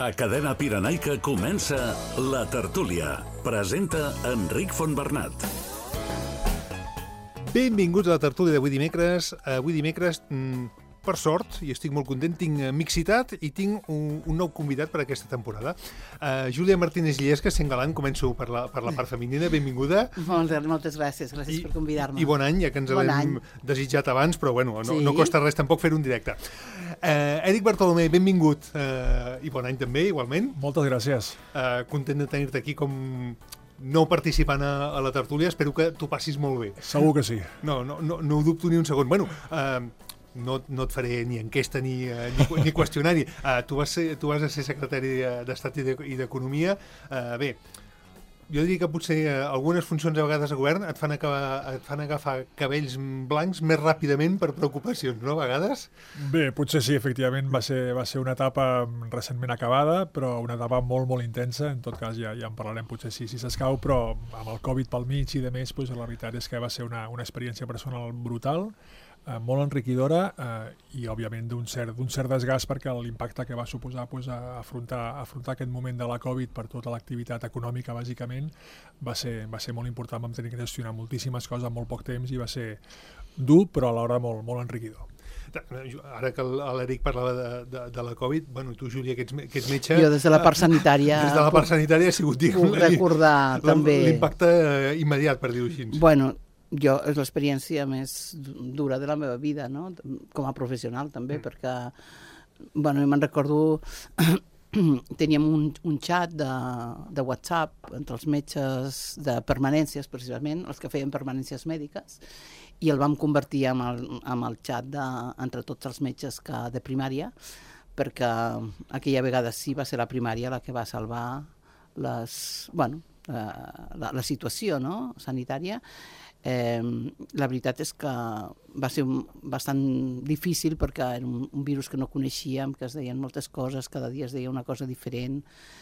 A Cadena Pirenaica comença La Tertúlia. Presenta Enric Fontbernat. Benvinguts a La Tertúlia d'avui dimecres. Avui dimecres, per sort, i estic molt content, tinc mixitat i tinc un nou convidat per aquesta temporada. Júlia Martínez Lliesca, sent galant, començo per la part femenina. Benvinguda. Moltes gràcies per convidar-me. I bon any, ja que ens l'hem desitjat abans, però bueno, no costa res tampoc fer un directe. Eric Bartolomé, benvingut. I bon any també, igualment. Moltes gràcies. Content de tenir-te aquí com nou participant a la tertúlia. Espero que t'ho passis molt bé. Segur que sí. No ho dubto ni un segon. Bueno, no et faré ni enquesta ni qüestionari. Tu vas ser secretari d'Estat i d'Economia. Bé, jo diria que potser algunes funcions a vegades de govern et fan agafar cabells blancs més ràpidament per preocupacions, no? A vegades? Bé, potser sí, efectivament va ser una etapa recentment acabada, però una etapa molt, molt intensa. En tot cas, ja en parlarem potser si s'escau, però amb el Covid pel mig i de més, la veritat és que va ser una experiència personal brutal, molt enriquidora i, òbviament, d'un cert desgast perquè l'impacte que va suposar afrontar aquest moment de la Covid per tota l'activitat econòmica, bàsicament, va ser molt important. Vam tenir que gestionar moltíssimes coses en molt poc temps i va ser dur, però alhora molt, molt enriquidor. Ara que l'Eric parlava de la Covid, bueno, tu, Júlia, que ets metge... Jo des de la part sanitària... Des de la part sanitària ha sigut, puc recordar també... l'impacte immediat, per dir-ho així. Bueno, és l'experiència més dura de la meva vida, no? Com a professional també, perquè, bueno, me'n recordo, teníem un xat de WhatsApp entre els metges de permanències, precisament, els que feien permanències mèdiques, i el vam convertir en el xat entre tots els metges de primària, perquè aquella vegada sí va ser la primària la que va salvar la situació, no? Sanitària. La veritat és que va ser bastant difícil perquè era un virus que no coneixíem, que es deien moltes coses, cada dia es deia una cosa diferent.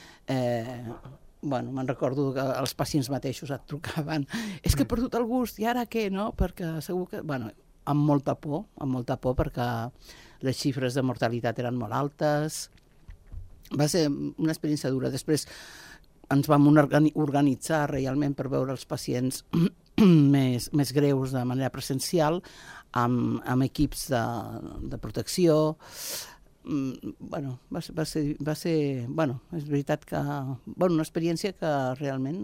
Me'n recordo que els pacients mateixos et trucaven, és que he perdut el gust, i ara què, no? Perquè segur que... amb molta por, perquè les xifres de mortalitat eren molt altes. Va ser una experiència dura. Després ens vam organitzar realment per veure els pacients més greus de manera presencial, amb equips de protecció. Va ser, és veritat que, una experiència que realment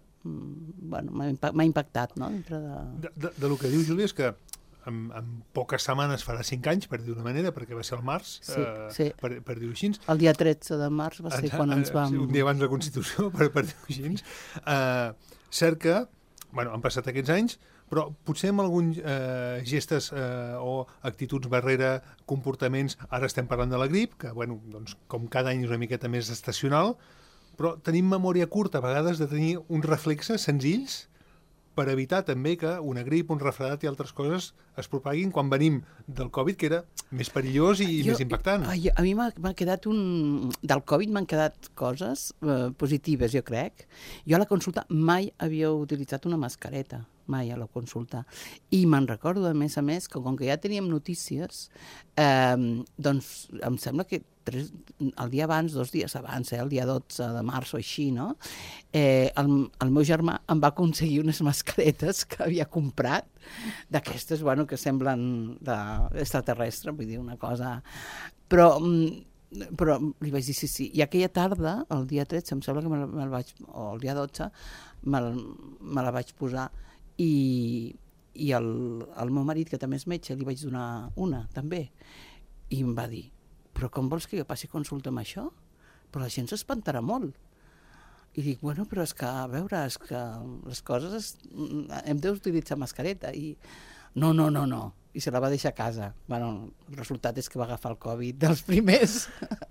m'ha impactat, no? De lo que diu, Júlia, és que en poques setmanes farà 5 anys, per dir d'una manera, perquè va ser al març, per dir-ho així. El dia 13 de març va ser quan ens vam... Un dia abans de la Constitució, per dir-ho així. Cert que han passat aquests anys, però potser amb alguns gestes o actituds barrere, comportaments, ara estem parlant de la grip, que, com cada any és una miqueta més estacional, però tenim memòria curta a vegades de tenir uns reflexes senzills per evitar també que una grip, un refredat i altres coses es propaguin quan venim del Covid, que era més perillós i més impactant. A mi m'ha quedat del Covid m'han quedat coses positives, jo crec. Jo a la consulta mai havia utilitzat una mascareta, mai a la consulta. I me'n recordo, a més, que com que ja teníem notícies, doncs em sembla que el dia abans, 2 dies abans, el dia 12 de març o així, no? El meu germà em va aconseguir unes mascaretes que havia comprat, d'aquestes, que semblen extraterrestre, vull dir, una cosa... Però li vaig dir sí. I aquella tarda, el dia 13, em sembla que o el dia 12, me la vaig posar i el meu marit, que també és metge, li vaig donar una, també. I em va dir, però com vols que jo passi consulta amb això? Però la gent s'espantarà molt. I dic, però és que, a veure, és que les coses... hem d'utilitzar mascareta. I no. I se la va deixar a casa. El resultat és que va agafar el Covid dels primers.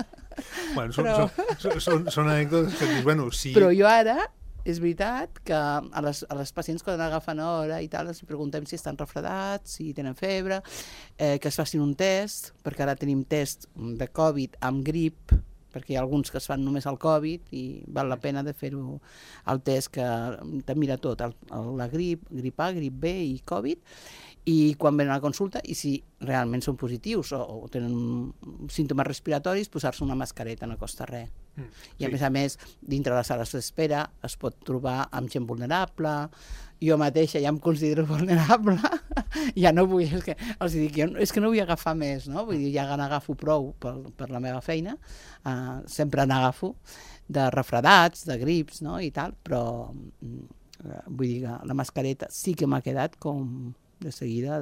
Són anècdotes que dius, sí... Però jo ara... És veritat que a les pacients quan agafen hora i tal, els preguntem si estan refredats, si tenen febre, que es facin un test, perquè ara tenim test de Covid amb grip, perquè hi ha alguns que es fan només al Covid i val la pena de fer-ho el test que te mira tot, la grip A, grip B i Covid, i quan venen a la consulta, i si realment són positius o tenen símptomes respiratoris, posar-se una mascareta no costa res. I a més, dintre les sales d'espera es pot trobar amb gent vulnerable. Jo mateixa ja em considero vulnerable, ja no vull, els dic, és que no vull agafar més, no? Vull dir, ja n'agafo prou per la meva feina, sempre n'agafo, de refredats, de grips, no? I tal, però vull dir que la mascareta sí que m'ha quedat com de seguida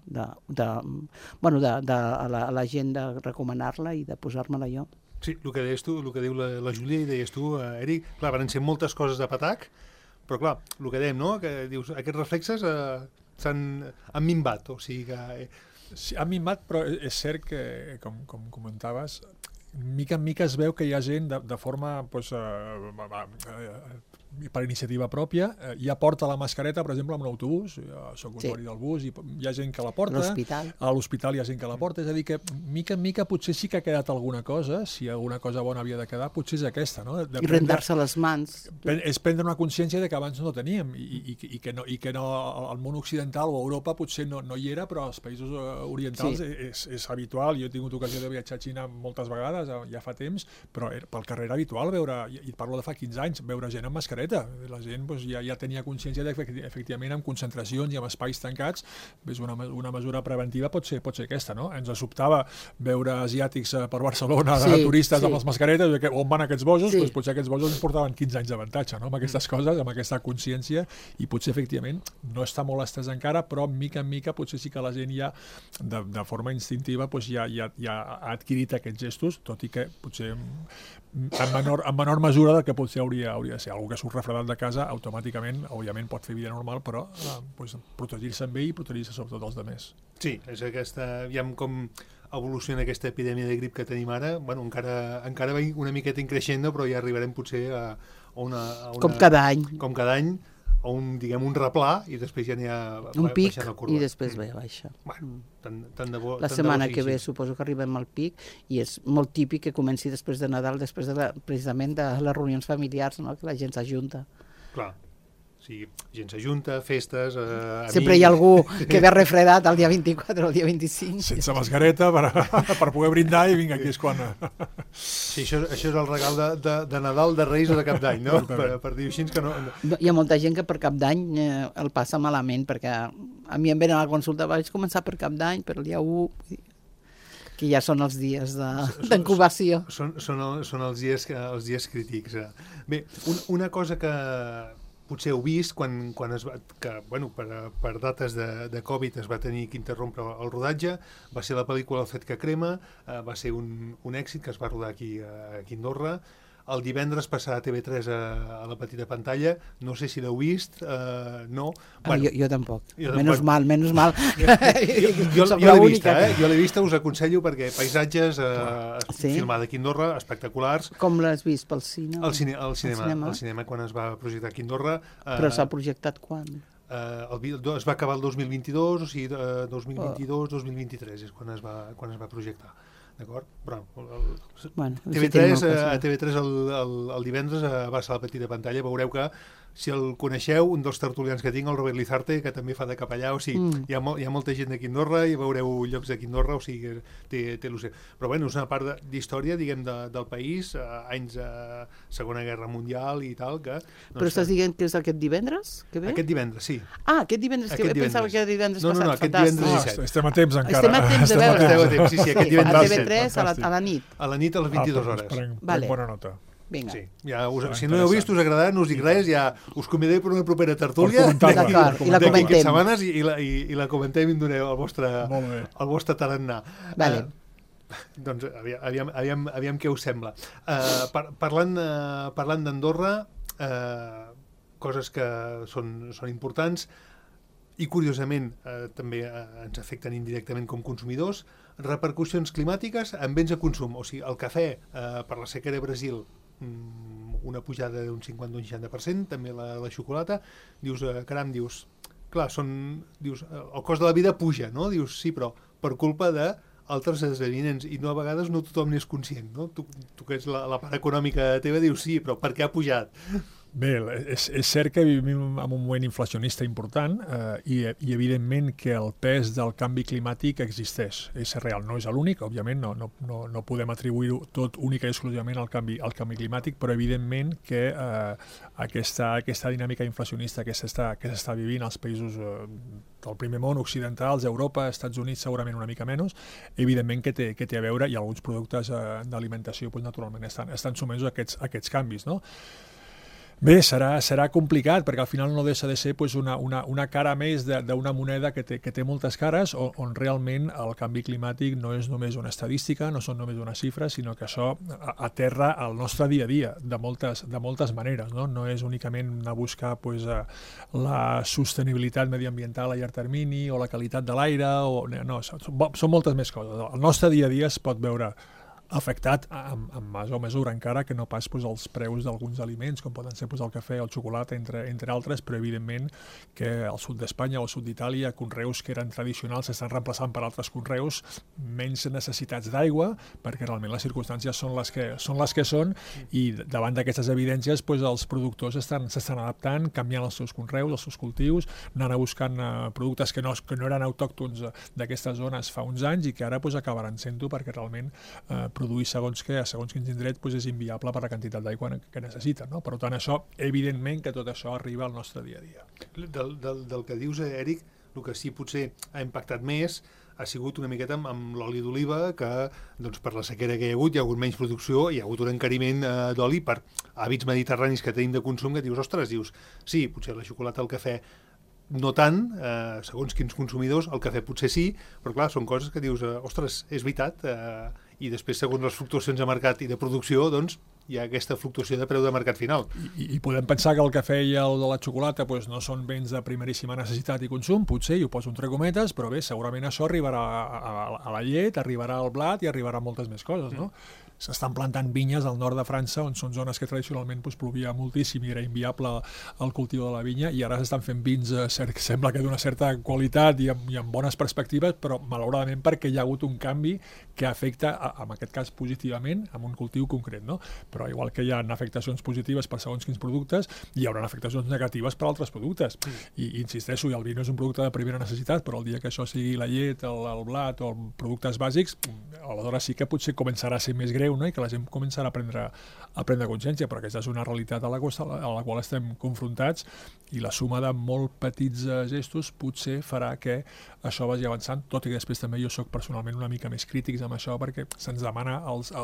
a la gent de recomanar-la i de posar-me-la jo. Sí, el que deies tu, el que diu la Júlia i deies tu, Eric, clar, van ser moltes coses de patac, però clar, el que dèiem, no?, que dius, aquests reflexes han minvat, o sigui que... Sí, han minvat, però és cert que, com comentaves, mica en mica es veu que hi ha gent de forma per iniciativa pròpia, ja porta la mascareta, per exemple, en un autobús, soc usuari del bus, i hi ha gent que la porta, a l'hospital hi ha gent que la porta, és a dir que mica en mica potser sí que ha quedat alguna cosa, si alguna cosa bona havia de quedar, potser és aquesta, no? I rentar-se les mans. És prendre una consciència de que abans no teníem, i que no al món occidental o a Europa potser no hi era, però als països orientals és habitual. Jo he tingut ocasió de viatjar a Xina moltes vegades, ja fa temps, però pel carrer era habitual veure, i parlo de fa 15 anys, veure gent amb mascareta. La gent ja tenia consciència que efectivament amb concentracions i amb espais tancats una mesura preventiva pot ser aquesta, no? Ens sobtava veure asiàtics per Barcelona de turistes amb les mascaretes, on van aquests bojos? Doncs potser aquests bojos ens portaven 15 anys d'avantatge, no? Amb aquestes coses, amb aquesta consciència, i potser efectivament no està molt estès encara, però mica en mica potser sí que la gent ja de forma instintiva ja ha adquirit aquests gestos, tot i que potser en menor mesura del que potser hauria de ser. Algú que surt refredat de casa, automàticament, òbviament, pot fer vida normal, però protegir-se amb ell i protegir-se sobretot els altres. Sí, és aquesta... Aviam com evoluciona aquesta epidèmia de grip que tenim ara. Bueno, encara va una miqueta increixent, però ja arribarem potser a una... Com cada any. Com cada any, a un replà, i després ja n'hi ha... Un pic, i després ve baixa. Bueno, tant de bo... La setmana que ve suposo que arribem al pic, i és molt típic que comenci després de Nadal, després precisament de les reunions familiars, no?, que la gent s'ajunta. Clar. Sí, gent s'ajunta, festes, amics... Sempre hi ha algú que ve refredat el dia 24 o el dia 25. Sense mascareta per poder brindar, i vinga, aquí és quan... Sí, això és el regal de Nadal, de Reis o de Cap d'Any, no? Per dir així que no... Hi ha molta gent que per Cap d'Any el passa malament, perquè a mi em venen a la consulta, vaig començar per Cap d'Any, per el dia 1, que ja són els dies d'incubació. Són els dies crítics. Bé, una cosa que potser heu vist quan per dates de Covid es va tenir que interrompre el rodatge, va ser la pel·lícula El fet que crema, va ser un èxit que es va rodar aquí a Andorra. El divendres passarà a TV3 a la petita pantalla, no sé si l'heu vist, no. Bueno, jo tampoc. Menys mal. Jo l'he vista, us aconsello, perquè paisatges filmada aquí a Andorra, espectaculars. Com l'has vist, pel cine? Al cinema, quan es va projectar aquí a Andorra. Però s'ha projectat quan? Es va acabar el 2022, o sigui, 2022-2023 és quan es va projectar. D'acord? Però a TV3 el divendres va ser a la petita pantalla, veureu que si el coneixeu, un dels tertulians que tinc, el Robert Lizarte, que també fa de capellà, o sigui, hi ha molta gent d'aquí a Andorra i veureu llocs d'aquí a Andorra, o sigui, té l'ocell. Però bueno, és una part d'història, diguem, del país, anys de Segona Guerra Mundial i tal, que... Però estàs dient que és aquest divendres que ve? Aquest divendres, sí. Ah, aquest divendres que ve, pensava que era divendres passat. No, aquest divendres 17. Estem a temps encara. Estem a temps de veure. Esteu a temps, sí, aquest divendres 17. A TV3 a la nit. A la nit a les 22 hores. Prenc bona nota. Vinga. Sí, si no l'heu vist, us agradarà, no us dic res, ja us convidaré per una propera tertúlia d'acord, i la comentem setmanes i la comentem i em doneu el vostre tarannà. Vale. Doncs aviam què us sembla. Parlant d'Andorra, coses que són importants i curiosament també ens afecten indirectament com consumidors, repercussions climàtiques en béns de consum, o sigui, el cafè per la sequera a Brasil, una pujada d'un 50 o un 60%, també la xocolata, dius, caram, clar, el cost de la vida puja, no? Dius, sí, però per culpa d'altres esdeveniments, i a vegades no tothom n'és conscient, no? Tu que ets la part econòmica teva, dius, sí, però per què ha pujat? Bé, és cert que vivim en un moment inflacionista important i evidentment que el pes del canvi climàtic existeix. És real, no és l'únic, òbviament, no podem atribuir-ho tot única i exclusivament al canvi climàtic, però evidentment que aquesta dinàmica inflacionista que s'està vivint als països del primer món, occidentals, Europa, Estats Units segurament una mica menys, evidentment que té a veure, i alguns productes d'alimentació naturalment estan sotmesos a aquests canvis, no? Bé, serà complicat, perquè al final no deixa de ser una cara més d'una moneda que té moltes cares, on realment el canvi climàtic no és només una estadística, no són només unes xifres, sinó que això aterra al nostre dia a dia, de moltes maneres. No és únicament anar a buscar la sostenibilitat mediambiental a llarg termini, o la qualitat de l'aire, no, són moltes més coses. El nostre dia a dia es pot veure afectat amb major mesura encara que no pas els preus d'alguns aliments, com poden ser el cafè o el xocolata, entre altres, però evidentment que al sud d'Espanya o al sud d'Itàlia conreus que eren tradicionals s'estan reemplaçant per altres conreus, menys necessitats d'aigua, perquè realment les circumstàncies són les que són, i davant d'aquestes evidències els productors s'estan adaptant, canviant els seus conreus, els seus cultius, anant a buscant productes que no eren autòctons d'aquestes zones fa uns anys i que ara acabaran sent-ho, perquè realment produir segons quins indrets és inviable per la quantitat d'aigua que necessiten. No? Per tant, evidentment que tot això arriba al nostre dia a dia. Del que dius, Eric, el que sí potser ha impactat més ha sigut una miqueta amb l'oli d'oliva, que per la sequera que hi ha hagut menys producció, hi ha hagut un encariment d'oli per hàbits mediterranis que tenim de consum, que dius, sí, potser la xocolata, el cafè, no tant, segons quins consumidors, el cafè potser sí, però clar, són coses que dius, és veritat, i després, segons les fluctuacions de mercat i de producció, hi ha aquesta fluctuació de preu de mercat final. I podem pensar que el cafè i el de la xocolata no són béns de primeríssima necessitat i consum, potser, i ho poso entre cometes, però bé, segurament això arribarà a la llet, arribarà al blat i arribarà a moltes més coses, no? S'estan plantant vinyes al nord de França, on són zones que tradicionalment plovia moltíssim i era inviable el cultiu de la vinya, i ara s'estan fent vins que sembla que d'una certa qualitat i amb bones perspectives, però malauradament perquè hi ha hagut un canvi que afecta, en aquest cas positivament, amb un cultiu concret, no? Però igual que hi ha afectacions positives per segons quins productes, hi haurà afectacions negatives per altres productes. I insisteixo, el vi no és un producte de primera necessitat, però el dia que això sigui la llet, el blat o productes bàsics, aleshores sí que potser començarà a ser més greu, no? I que la gent començarà a prendre consciència, però aquesta és una realitat a la qual estem confrontats, i la suma de molt petits gestos potser farà que això vagi avançant, tot i que després també jo soc personalment una mica més crítics amb això, perquè se'ns demana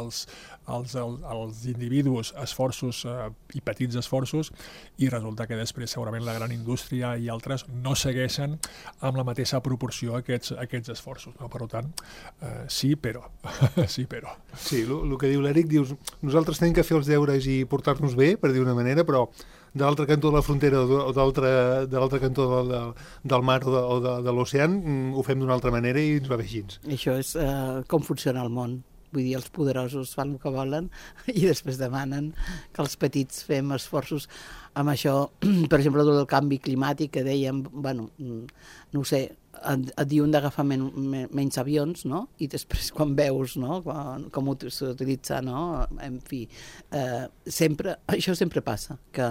als individus esforços i petits esforços, i resulta que després segurament la gran indústria i altres no segueixen amb la mateixa proporció aquests esforços. No? Per tant, sí, però. Sí, però. Sí, el que diu l'Eric, dius, nosaltres tenim que fer els deures i portar-nos bé, per dir una manera, però de l'altre cantó de la frontera o de l'altre cantó del mar o de l'oceà ho fem d'una altra manera i ens va bé així. Això és com funciona el món. Vull dir, els poderosos fan el que volen i després demanen que els petits fem esforços amb això. Per exemple, del canvi climàtic que dèiem, bueno, no ho sé, et diuen d'agafar menys avions, no? I després quan veus, no? Com s'utilitza, no? En fi, això sempre passa, que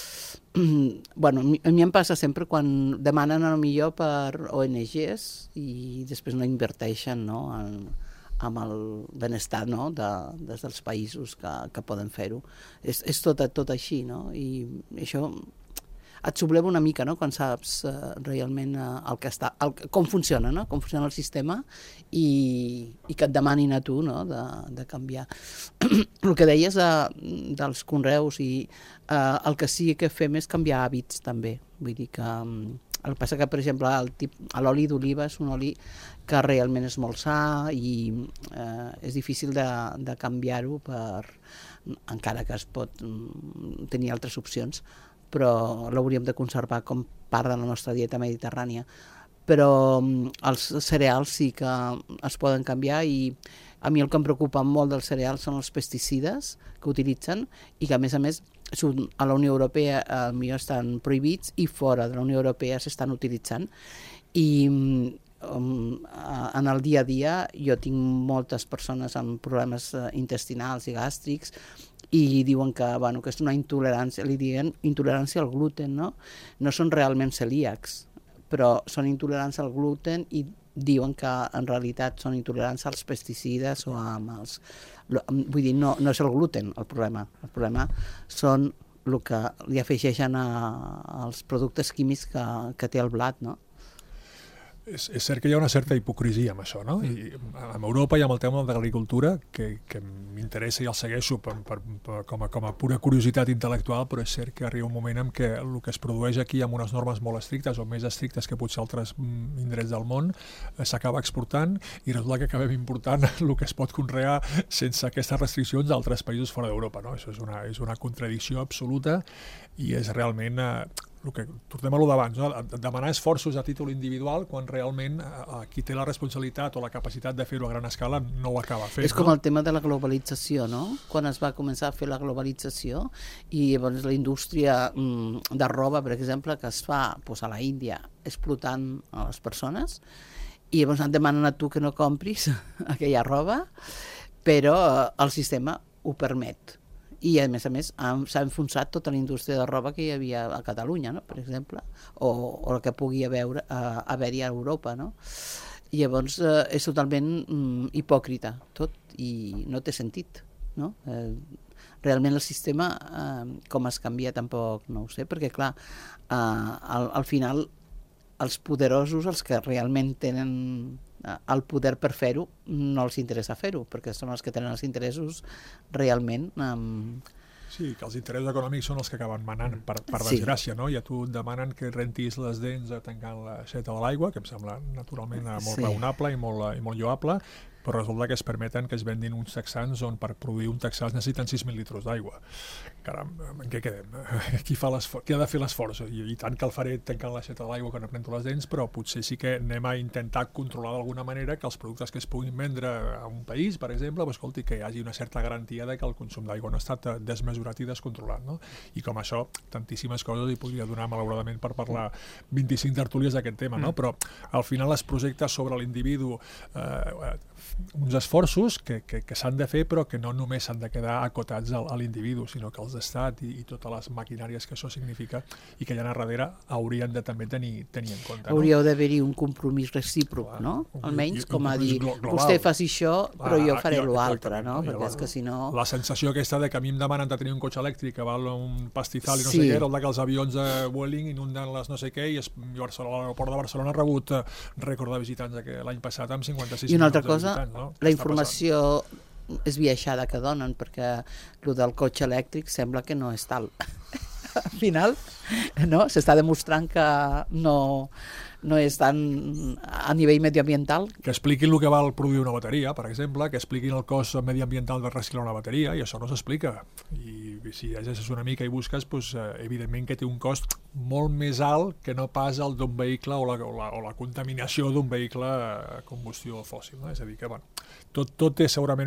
bueno, a mi em passa sempre quan demanen el millor per ONGs i després no inverteixen, no? Amb el benestar, no? Des dels països que poden fer-ho. És tot així, no? I això et subleva una mica, no? Quan saps realment com funciona, no? Com funciona el sistema i que et demanin a tu, no? De canviar. El que deies dels conreus i el que sí que fem és canviar hàbits també. Vull dir que el que passa que, per exemple, l'oli d'oliva és un oli que realment és molt sa i és difícil de canviar-ho encara que es pot tenir altres opcions, però l'hauríem de conservar com part de la nostra dieta mediterrània. Però els cereals sí que es poden canviar i a mi el que em preocupa molt dels cereals són els pesticides que utilitzen i que, a més, a la Unió Europea potser estan prohibits i fora de la Unió Europea s'estan utilitzant. I en el dia a dia jo tinc moltes persones amb problemes intestinals i gàstrics i diuen que és una intolerància, li diuen intolerància al gluten, no? No són realment celíacs, però són intolerants al gluten i diuen que en realitat són intolerants als pesticides o amb els... Vull dir, no és el gluten el problema són el que li afegeixen als productes químics que té el blat, no? És cert que hi ha una certa hipocresia amb això, no? I a Europa hi ha el tema de l'agricultura, que m'interessa i el segueixo com a pura curiositat intel·lectual, però és cert que arriba un moment en què el que es produeix aquí amb unes normes molt estrictes o més estrictes que potser altres indrets del món s'acaba exportant i resulta que acabem important el que es pot conrear sense aquestes restriccions d'altres països fora d'Europa, no? Això és una contradicció absoluta i és realment... tornem a lo d'abans, no? Demanar esforços a títol individual quan realment qui té la responsabilitat o la capacitat de fer-ho a gran escala no ho acaba fent. És com el tema de la globalització, no? Quan es va començar a fer la globalització i llavors la indústria de roba, per exemple, que es fa a la Índia explotant a les persones i llavors et demanen a tu que no compris aquella roba, però el sistema ho permet. I, a més, s'ha enfonsat tota la indústria de roba que hi havia a Catalunya, no? Per exemple, o el que pugui haver-hi a Europa, no? I llavors és totalment hipòcrita tot i no té sentit, no? Realment el sistema, com es canvia, tampoc no ho sé, perquè, clar, al final els poderosos, els que realment tenen el poder per fer-ho, no els interessa fer-ho, perquè són els que tenen els interessos realment... Sí, que els interessos econòmics són els que acaben manant, per desgràcia, no? I a tu et demanen que rentis les dents tancant l'aixeta de l'aigua, que em sembla naturalment molt raonable i molt lloable, però resulta que es permeten que es vendin uns texans on per produir un texà es necessiten 6.000 litres d'aigua. Caram, en què quedem? Qui ha de fer l'esforç? I tant que el faré tancant l'aixeta de l'aigua quan em rento les dents, però potser sí que anem a intentar controlar d'alguna manera que els productes que es puguin vendre a un país, per exemple, escolti, que hi hagi una certa garantia de que el consum d'aigua no ha estat desmesurat i descontrolat, no? I com això, tantíssimes coses hi podria donar, malauradament, per parlar 25 tertúlies d'aquest tema, no? Però al final es projecta sobre l'individu uns esforços que s'han de fer, però que no només s'han de quedar acotats a l'individu, sinó que els estat i totes les maquinàries que això significa i que allà a darrere haurien de també tenir en compte. No? Hauríeu d'haver-hi un compromís recíproc, no? Almenys com a dir, vostè faci això, però jo faré l'altre, no? Perquè és que si no... La sensació aquesta de que a mi em demanen de tenir un cotxe elèctric que val un pastizal i no sé què, el que els avions de Vueling inunden les no sé què i l'aeroport de Barcelona ha rebut rècord de visitants l'any passat amb 56 milions de visitants. I una altra cosa, la informació esbiaixada que donen, perquè el del cotxe elèctric sembla que no és tal. Al final, no? S'està demostrant que no és tan a nivell mediambiental. Que expliquin el que val produir una bateria, per exemple, que expliquin el cost mediambiental de reciclar una bateria, i això no s'explica. I si llegeixes una mica i busques, doncs, evidentment que té un cost molt més alt que no pas el d'un vehicle o la contaminació d'un vehicle a combustió fòssil. No? És a dir, que bueno, tot té segurament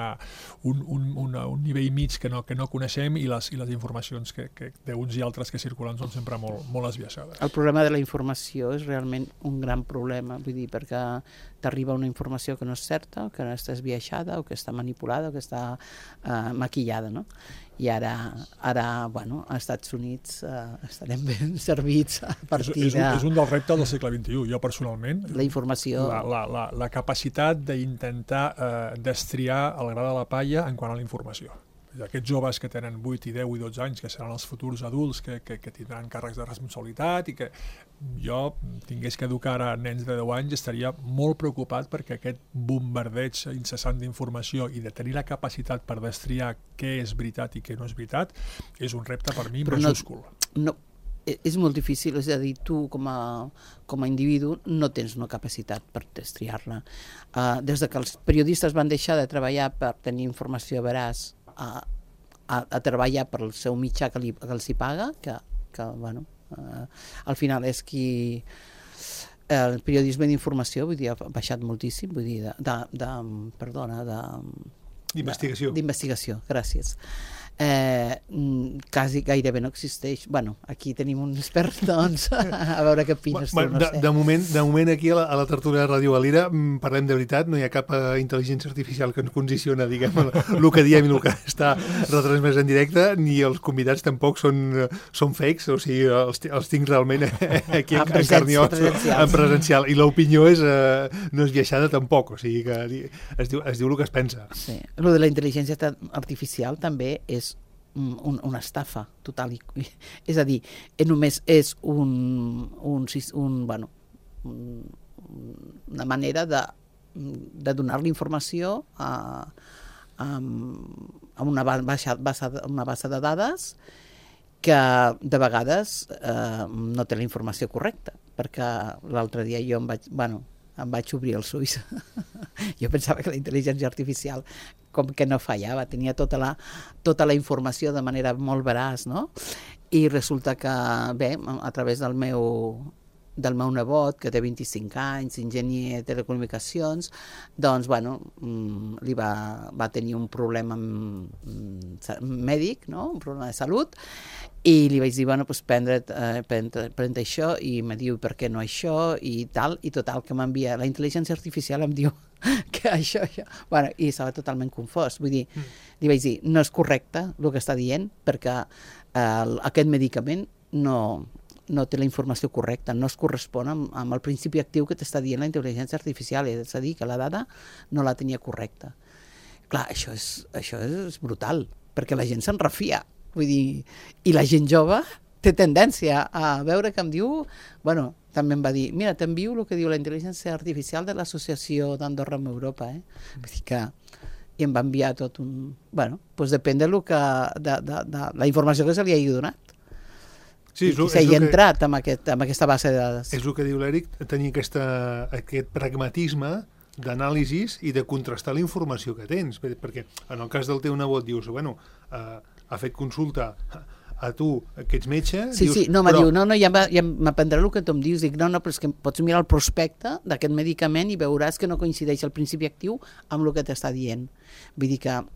un nivell mig que no coneixem i les informacions d'uns i altres que circulen són sempre molt esbiaixades. El problema de la informació és realment un gran problema, vull dir, perquè t'arriba una informació que no és certa, que no està esbiaixada, o que està manipulada, o que està maquillada, no? I ara bueno, als Estats Units estarem ben servits a partir de... És un dels reptes del segle XXI. Jo personalment... La informació... La capacitat d'intentar destriar el gra de la palla en quant a la informació. Aquests joves que tenen 8 i 10 i 12 anys, que seran els futurs adults que tindran càrrecs de responsabilitat i que jo tingués que educar a nens de 10 anys, estaria molt preocupat perquè aquest bombardeig incessant d'informació i de tenir la capacitat per destriar què és veritat i què no és veritat és un repte per mi majúscul. No, és molt difícil, és a dir, tu com a individu no tens una capacitat per destriar-la. Des que els periodistes van deixar de treballar per tenir informació veraç a treballar per el seu mitjà que els hi paga, que bueno, al final és qui... El periodisme d'informació, vull dir, ha baixat moltíssim, vull dir, d'investigació. D'investigació, gràcies. quasi gairebé no existeix. Bueno, aquí tenim un expert, doncs, a veure què opines tu, no sé. De moment aquí a la tertúlia de Ràdio Valira parlem de veritat, no hi ha cap intel·ligència artificial que ens condiciona, diguem, el que diem i el que està retransmès en directe, ni els convidats tampoc són fakes, o sigui, els tinc realment aquí en carn i os, en presencial, i l'opinió no és viaixada tampoc, o sigui que es diu el que es pensa. Sí, el de la intel·ligència artificial també és una estafa total. És a dir, només és una manera de donar-li informació a una base de dades que de vegades no té la informació correcta, perquè l'altre dia jo em vaig obrir els ulls. Jo pensava que la intel·ligència artificial com que no fallava, tenia tota la informació de manera molt veraç, no? I resulta que, bé, a través del meu nebot, que té 25 anys, enginyer de telecomunicacions, doncs, bueno, li va tenir un problema mèdic, no? Un problema de salut, i li vaig dir, bueno, doncs prendre això, i em diu, per què no això, i tal, i total, que m'envia, la intel·ligència artificial em diu que això, bueno, i estava totalment confós, vull dir, li vaig dir, no és correcte el que està dient, perquè aquest medicament no té la informació correcta, no es correspon amb el principi actiu que t'està dient la intel·ligència artificial, és a dir, que la dada no la tenia correcta. Clar, això és brutal, perquè la gent se'n refia, vull dir, i la gent jove té tendència a veure que em diu, bueno, també em va dir, mira, t'envio el que diu la intel·ligència artificial de l'Associació d'Andorra amb Europa, vull dir que i em va enviar tot un... Bueno, doncs depèn de la informació que se li hagi donat. Sí, i s'hi ha entrat amb aquesta base de dades. És el que diu l'Eric, tenir aquest pragmatisme d'anàlisis i de contrastar la informació que tens, perquè en el cas del teu nebot dius, bueno, ha fet consulta a tu, que ets metge... Sí, dius, sí, no, però... diu, ja m'aprendrà el que tu em dius, dic, no, però és que pots mirar el prospecte d'aquest medicament i veuràs que no coincideix el principi actiu amb el que t'està dient. Vull dir que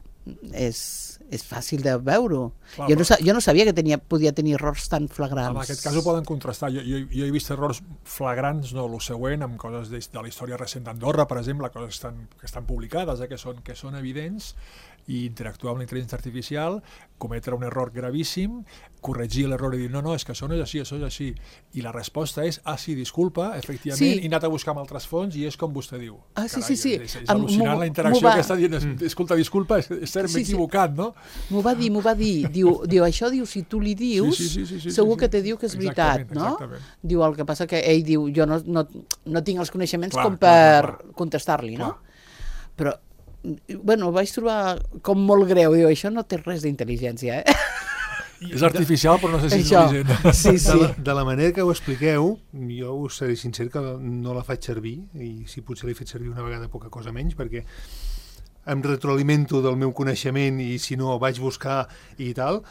és fàcil de veure-ho. Jo no sabia que podia tenir errors tan flagrants. En aquest cas ho poden contrastar. Jo he vist errors flagrants, no, el següent, amb coses de la història recent d'Andorra, per exemple, coses que estan publicades, que són evidents, i interactuar amb la intel·ligència artificial, cometre un error gravíssim, corregir l'error i dir, no, és que això no és així. I la resposta és, sí, disculpa, efectivament, sí. I he anat a buscar amb altres fonts i és com vostè diu. Sí. És al·lucinant la interacció que està dient, disculpa, és cert, m'he equivocat, no? M'ho va dir. Diu, això, si tu li dius, segur que te diu que és veritat, no? Diu, el que passa que ell diu, jo no tinc els coneixements com per contestar-li, no? Però bueno, vaig trobar com molt greu, diu, això no té res d'intel·ligència, És artificial, però no sé si és intel·ligent. Sí. De la manera que ho expliqueu, jo us seré sincer que no la faig servir, i si potser l'he fet servir una vegada poca cosa menys, perquè em retroalimento del meu coneixement i si no vaig buscar i tal,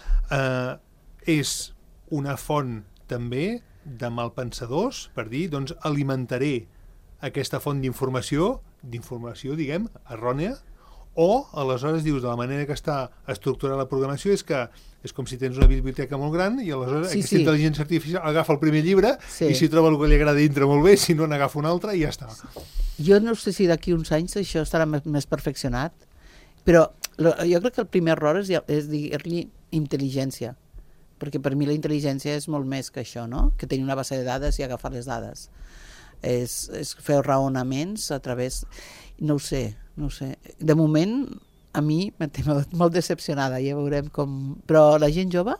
és una font també de malpensadors, per dir, doncs alimentaré aquesta font d'informació, diguem, errònia, o aleshores dius, de la manera que està estructurada la programació, és com si tens una biblioteca molt gran i aleshores aquesta intel·ligència artificial agafa el primer llibre i si troba el que li agrada dintre molt bé, si no n'agafa un altre i ja està. Jo no sé si d'aquí uns anys això estarà més perfeccionat, però jo crec que el primer error és dir-li intel·ligència, perquè per mi la intel·ligència és molt més que això, no? Que tenir una base de dades i agafar les dades. És fer raonaments a través... No ho sé. De moment, a mi m'he molt decepcionada, ja veurem com... Però la gent jove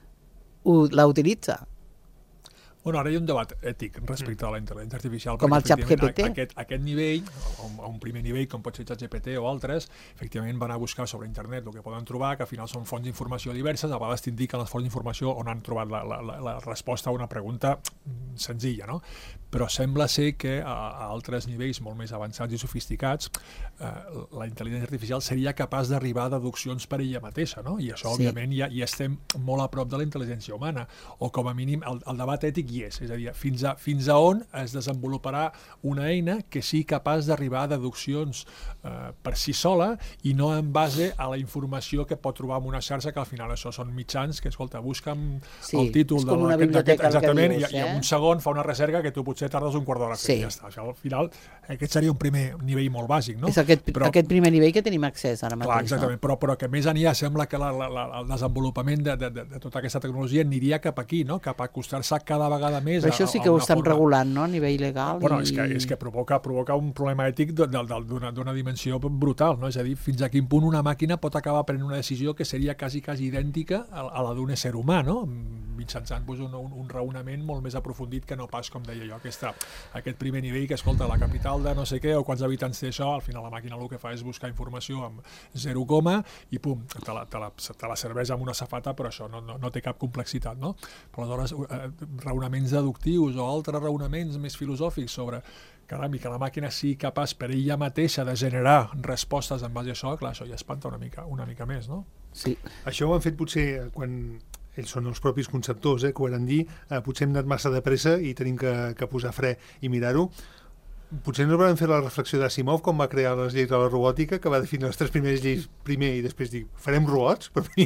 la utilitza. Bueno, ara hi ha un debat ètic respecte a la intel·ligència artificial. Com el ChatGPT. Aquest nivell, a un primer nivell, com pot ser ChatGPT o altres, efectivament van a buscar sobre internet el que poden trobar, que al final són fonts d'informació diverses, a vegades t'indiquen les fonts d'informació on han trobat la resposta a una pregunta senzilla, no? Però sembla ser que a altres nivells molt més avançats i sofisticats la intel·ligència artificial seria capaç d'arribar a deduccions per ella mateixa, no? I això, òbviament, ja estem molt a prop de la intel·ligència humana. O, com a mínim, el debat ètic guies. És a dir, fins a on es desenvoluparà una eina que sigui capaç d'arribar a deduccions per si sola i no en base a la informació que pot trobar en una xarxa, que al final això són mitjans que, escolta, busca'm el títol d'aquest, exactament, i en un segon fa una recerca que tu potser tardes un quart d'hora a fer. Ja està. Això, al final, aquest seria un primer nivell molt bàsic, no? És aquest primer nivell que tenim accés ara mateix. Clar, exactament, però que més enllà sembla que el desenvolupament de tota aquesta tecnologia aniria cap aquí, no? Cap a acostar-se cada vegada més. Però això sí que ho estan regulant, no?, a nivell legal. Bueno, és que provoca un problema ètic d'una dimensió brutal, no? És a dir, fins a quin punt una màquina pot acabar prenent una decisió que seria quasi idèntica a la d'un ésser humà, no? Mitjançant un raonament molt més aprofundit que no pas, com deia jo, aquest primer nivell que, escolta, la capital de no sé què o quants habitants té això, al final la màquina el que fa és buscar informació amb 0, i pum, te la serveix amb una safata, però això no té cap complexitat, no? Però aleshores, raonaments deductius o altres raonaments més filosòfics sobre que la màquina sigui capaç per ella mateixa de generar respostes en base a això, clar, això ja espanta una mica més, no? Sí. Això ho han fet potser quan ells són els propis conceptors, que ho van dir, potser hem anat massa de pressa i tenim que posar fre i mirar-ho. Potser no van fer la reflexió d'Asimov quan va crear les lleis de la robòtica, que va definir les 3 primeres lleis primer i després dir, farem robots? Per mi,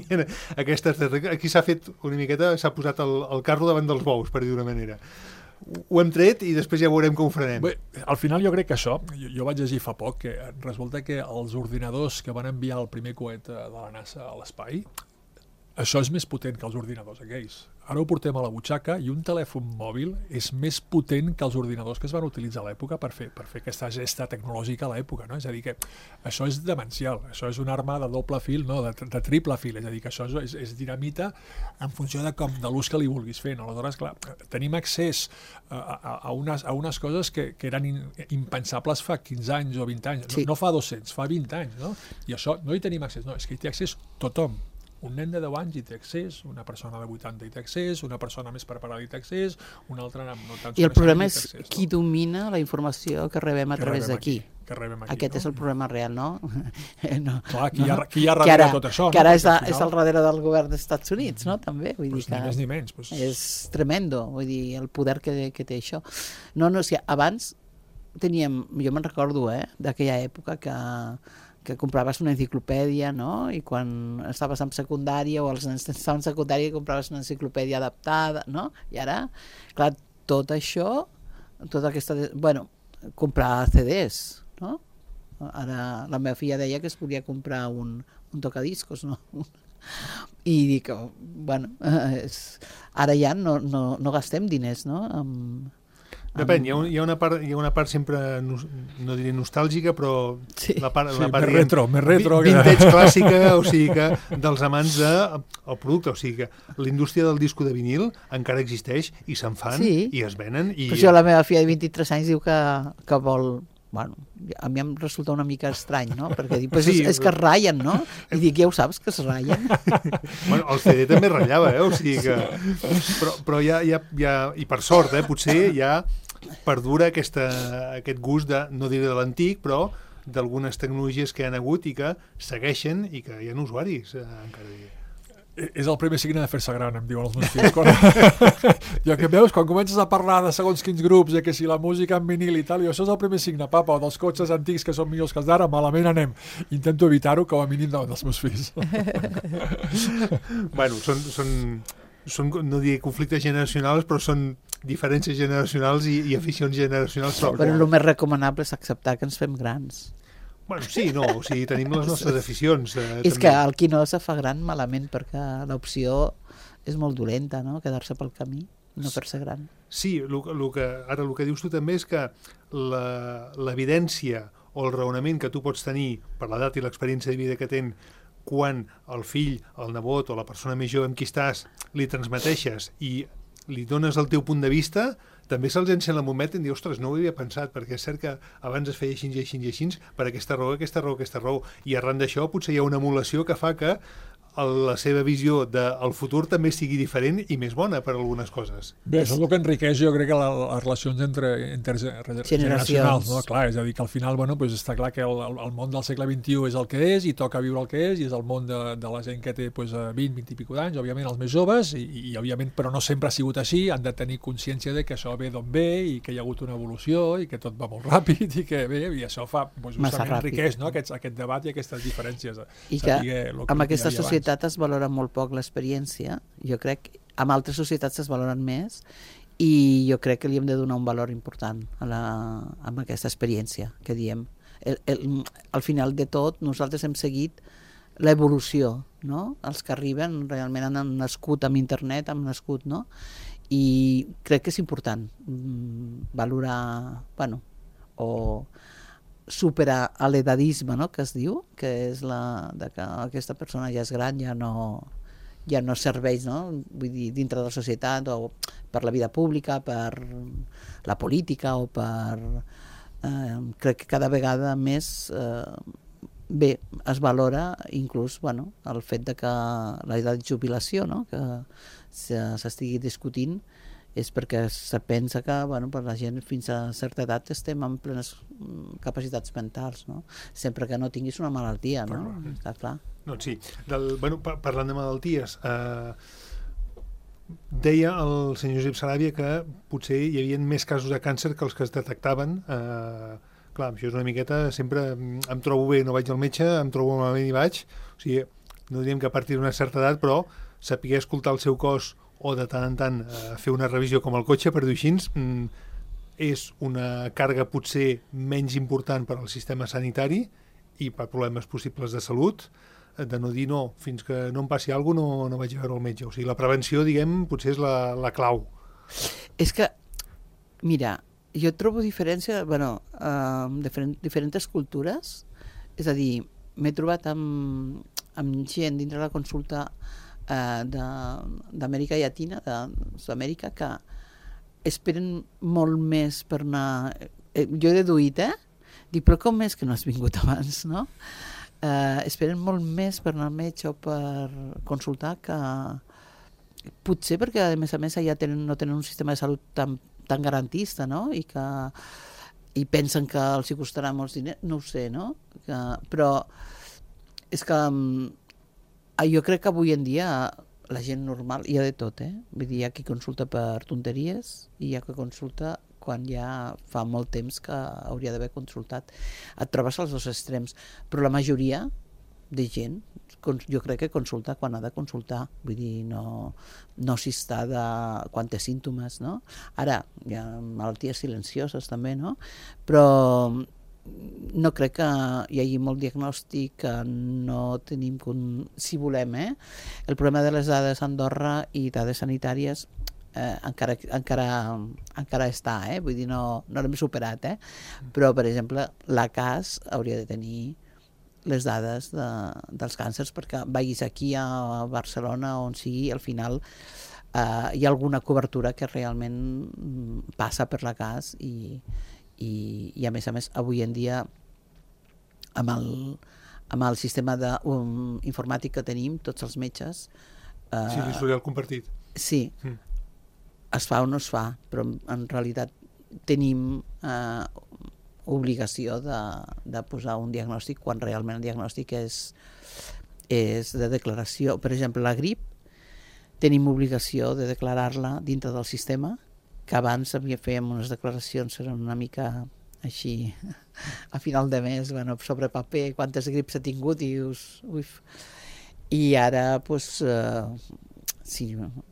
aquí s'ha fet una miqueta, s'ha posat el carro davant dels bous, per dir d'una manera. Ho hem tret i després ja veurem com ho frenem. Bé, al final jo crec que això, jo vaig llegir fa poc, que resulta que els ordinadors que van enviar el primer coet de la NASA a l'espai, això és més potent que els ordinadors aquells. Ara ho portem a la butxaca i un telèfon mòbil és més potent que els ordinadors que es van utilitzar a l'època per fer aquesta gesta tecnològica a l'època, no? És a dir, que això és demencial, això és una arma de doble fil, no, de triple fil, és a dir, que això és dinamita en funció de l'ús que li vulguis fer, no? Aleshores, clar, tenim accés a unes coses que eren impensables fa 15 anys o 20 anys, no fa 200, fa 20 anys, no? I això no hi tenim accés, no, és que hi té accés tothom. Un nen de 10 anys hi té accés, una persona de 80 hi té accés, una persona més preparada hi té accés, una altra no tant. I el problema és qui domina la informació que rebem a través d'aquí. Aquest és el problema real, no? Clar, qui hi ha darrere tot això? Que ara és al darrere del govern dels Estats Units, no? També, vull dir que... Ni més ni menys. És tremendo, vull dir, el poder que té això. No, si abans teníem, jo me'n recordo, d'aquella època que compraves una enciclopèdia, no? I quan estaves en secundària o els nens estaven en secundària compraves una enciclopèdia adaptada, no? I ara, clar, tot això, tota aquesta... Bueno, comprar CDs, no? Ara la meva filla deia que es volia comprar un tocadiscos, no? I dic, bueno, ara ja no gastem diners, no? Depèn, hi ha una part sempre, no diré nostàlgica, però la part més retro vintage clàssica, o sigui que dels amants del producte, o sigui que la indústria del disco de vinil encara existeix i se'n fan i es venen. Per això la meva filla de 23 anys diu que vol... Bueno, a mi em resulta una mica estrany, no? Perquè dic, és que es ratllen, no? I dic, ja ho saps, que es ratllen. Bueno, el CD també ratllava, o sigui que... Però ja, i per sort, potser ja perdura aquest gust de, no diré de l'antic, però d'algunes tecnologies que hi ha hagut i que segueixen i que hi ha usuaris encara diria. És el primer signe de fer-se gran, em diuen els meus fills. Jo que veus, quan comences a parlar de segons quins grups, que si la música en vinil i tal, i això és el primer signe, papa, o dels cotxes antics que són millors que els d'ara, malament anem. Intento evitar-ho, com a mínim dels meus fills. Bueno, són no diré conflictes generacionals, però són diferències generacionals i aficions generacionals. Però el més recomanable és acceptar que ens fem grans. Bueno, sí, no, o sigui, tenim les nostres aficions. És que el qui no se fa gran malament, perquè l'opció és molt dolenta, no?, quedar-se pel camí, no fer-se gran. Sí, ara el que dius tu també és que l'evidència o el raonament que tu pots tenir per l'edat i l'experiència de vida que tens quan el fill, el nebot o la persona més jove amb qui estàs li transmeteixes i li dones el teu punt de vista, també se'ls encén la bombeta i diu, ostres, no ho havia pensat, perquè és cert que abans es feia així i així i així, per aquesta raó, i arran d'això potser hi ha una emulació que fa que la seva visió del futur també sigui diferent i més bona per algunes coses. Bé, això és el que enriqueix, jo crec, que les relacions intergeneracionals, no? Clar, és a dir, que al final, bueno, pues està clar que el món del segle XXI és el que és i toca viure el que és, i és el món de la gent que té pues, 20 i pico d'anys, òbviament els més joves, i òbviament, però no sempre ha sigut així, han de tenir consciència de que això ve d'on ve i que hi ha hagut una evolució i que tot va molt ràpid i que bé, i això fa, pues, justament enriqueix, no? aquest debat i aquestes diferències. I que amb aquesta societat es valora molt poc l'experiència. Jo crec que amb altres societats es valoren més i jo crec que li hem de donar un valor important a aquesta experiència que diem. Al final de tot, nosaltres hem seguit l'evolució, no? Els que arriben realment han nascut amb internet, han nascut, no? I crec que és important valorar, bueno, o superar l'edadisme, no?, que es diu, que és de que aquesta persona ja és gran, ja no serveix, no?, vull dir, dintre de la societat o per la vida pública, per la política o per... crec que cada vegada més bé, es valora inclús, bueno, el fet de que l'edat de jubilació, no?, que s'estigui discutint, és perquè se pensa que, bueno, per la gent fins a certa edat estem en plenes capacitats mentals, no? Sempre que no tinguis una malaltia, no? Està clar. No, sí. Bueno, parlant de malalties, deia el senyor Josep Saràbia que potser hi havia més casos de càncer que els que es detectaven. Clar, això és una miqueta, sempre em trobo bé, no vaig al metge, em trobo malament i vaig. O sigui, no diríem que a partir d'una certa edat, però saber escoltar el seu cos o de tant en tant fer una revisió com el cotxe, per dir-ho així, és una càrrega potser menys important per al sistema sanitari i per problemes possibles de salut, de no dir no, fins que no em passi alguna cosa no vaig a veure el metge. O sigui, la prevenció, diguem, potser és la clau. És que, mira, jo trobo diferència, bueno, diferents cultures, és a dir, m'he trobat amb gent dintre la consulta d'Amèrica Llatina, de Sud-amèrica, que esperen molt més per anar... Jo he deduït, dic, però com és que no has vingut abans, no? Esperen molt més per anar al metge o per consultar, que potser perquè a més ja no tenen un sistema de salut tan garantista, no? I pensen que els hi costarà molts diners, no ho sé, no? Però és que jo crec que avui en dia la gent normal, hi ha de tot, vull dir, hi ha qui consulta per tonteries i hi ha qui consulta quan ja fa molt temps que hauria d'haver consultat. Et trobes als dos extrems, però la majoria de gent jo crec que consulta quan ha de consultar, vull dir, no si està quan té símptomes, no? Ara, hi ha malalties silencioses també, no? Però no crec que hi hagi molt diagnòstic, que no tenim, si volem, el problema de les dades a Andorra i dades sanitàries encara està, vull dir, no l'hem superat, però, per exemple, la CAS hauria de tenir les dades dels càncers perquè vagis aquí a Barcelona o on sigui, al final hi ha alguna cobertura que realment passa per la CAS i a més, avui en dia amb el sistema informàtic que tenim, tots els metges... Sí, l'historial compartit. Sí, es fa o no es fa, però en realitat tenim obligació de posar un diagnòstic quan realment el diagnòstic és de declaració. Per exemple, la grip tenim obligació de declarar-la dintre del sistema, que abans fèiem unes declaracions, eren una mica així, a final de mes, sobre paper, quantes grips ha tingut, i dius, uf. I ara, doncs, sí,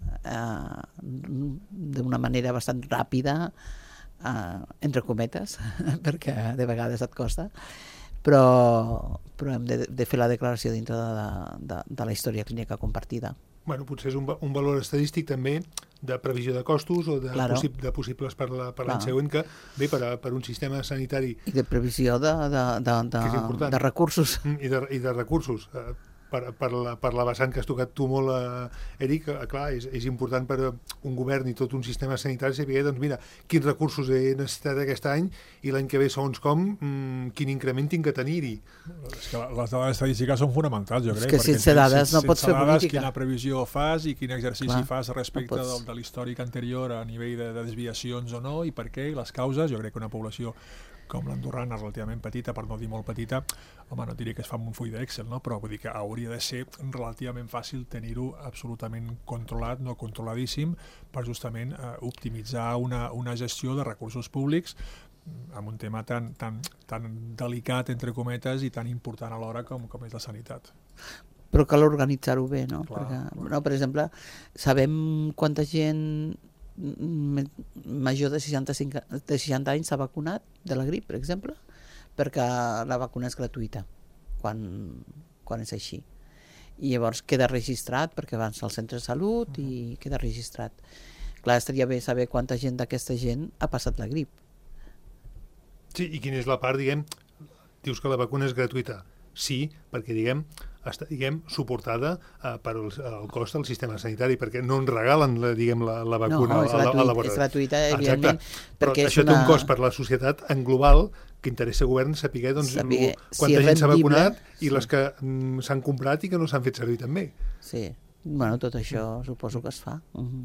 d'una manera bastant ràpida, entre cometes, perquè de vegades et costa, però hem de fer la declaració dintre de la història clínica compartida. Bueno, potser és un valor estadístic també de previsió de costos o de possibles per l'any següent, que bé, per un sistema sanitari... I de previsió de recursos. I de recursos. per la vessant que has tocat tu molt, Eric, clar, és important per un govern i tot un sistema sanitari saber, doncs mira, quins recursos he necessitat aquest any i l'any que ve, segons com, quin increment tinc que tenir-hi. És que les dades estadístiques són fonamentals, jo crec. És que sense dades no pots fer política. Quina previsió fas i quin exercici fas respecte de l'històric anterior a nivell de desviacions o no, i per què, i les causes. Jo crec que una població com l'andorrana, relativament petita, per no dir molt petita, home, no diré que es fa amb un full d'Excel, no? Però vull dir que hauria de ser relativament fàcil tenir-ho absolutament controlat, no controladíssim, per justament optimitzar una gestió de recursos públics amb un tema tan delicat, entre cometes, i tan important alhora com és la sanitat. Però cal organitzar-ho bé, no? Clar, Perquè, no, per exemple, sabem quanta gent major de 60 anys s'ha vacunat de la grip, per exemple, perquè la vacuna és gratuïta quan és així. I llavors queda registrat perquè abans al centre de salut i queda registrat. Clar, estaria bé saber quanta gent d'aquesta gent ha passat la grip. Sí, i quina és la part, dius que la vacuna és gratuïta. Sí, perquè, està, suportada per el cost del sistema sanitari, perquè no ens regalen, la vacuna a laboratori. És gratuïta, evidentment. Però això té un cost per la societat en global que interessa al govern saber quanta gent s'ha vacunat i les que s'han comprat i que no s'han fet servir també. Sí, bueno, tot això suposo que es fa.